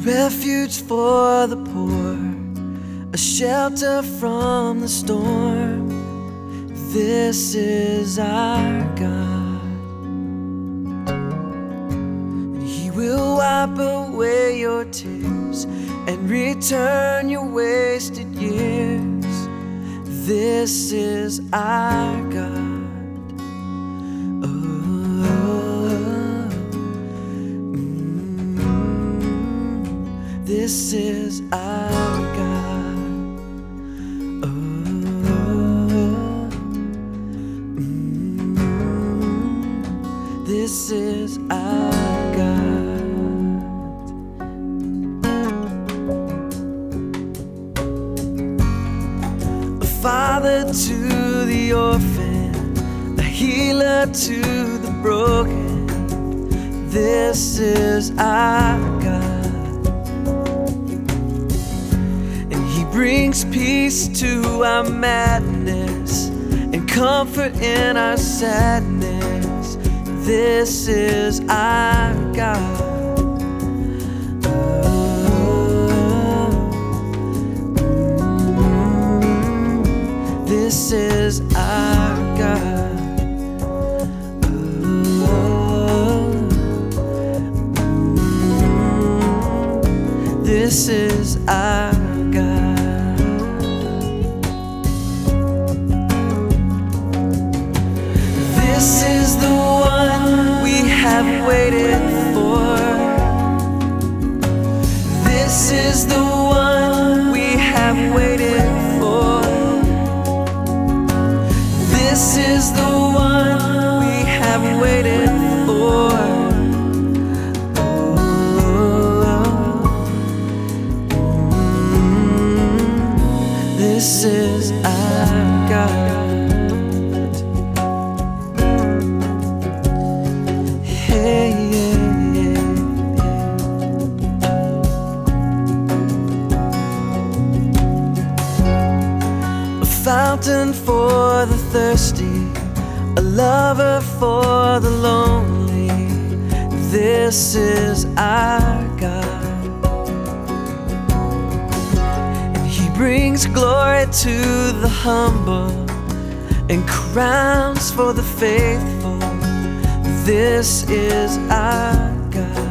refuge for the poor, a shelter from the storm. This is our God. He will wipe away your tears and return your wasted years. This is our God. This is our God. This is our God. A father to the orphan, a healer to the broken. This is our God. Brings peace to our madness and comfort in our sadness. This is our God. This is our God. This is our God. This is the one we have waited for. This is the one we have waited for. This is the one we have waited for. This is our God. Fountain for the thirsty, a lover for the lonely. This is our God. And He brings glory to the humble and crowns for the faithful. This is our God.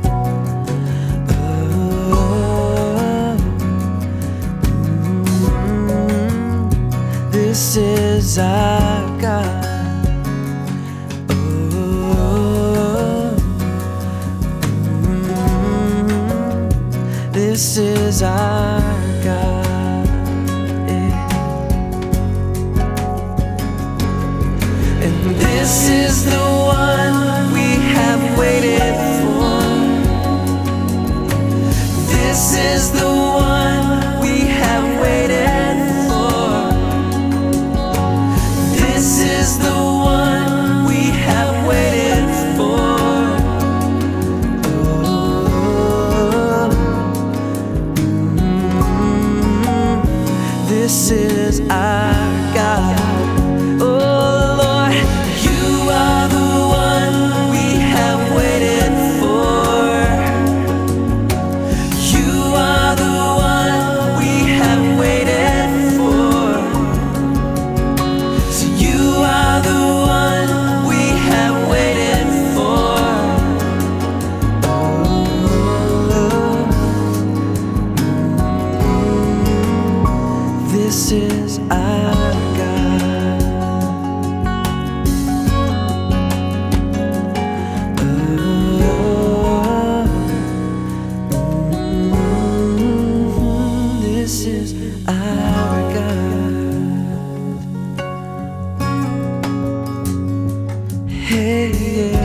This is our God. This is our God. And this is the one we have waited for. This is the one we have waited for. This is the one we have waited for. This is our God. Oh Lord, You are the one we have waited for. You are the one we have waited for. So You are the one we have waited for. This is our God. This is our God. Hey, yeah.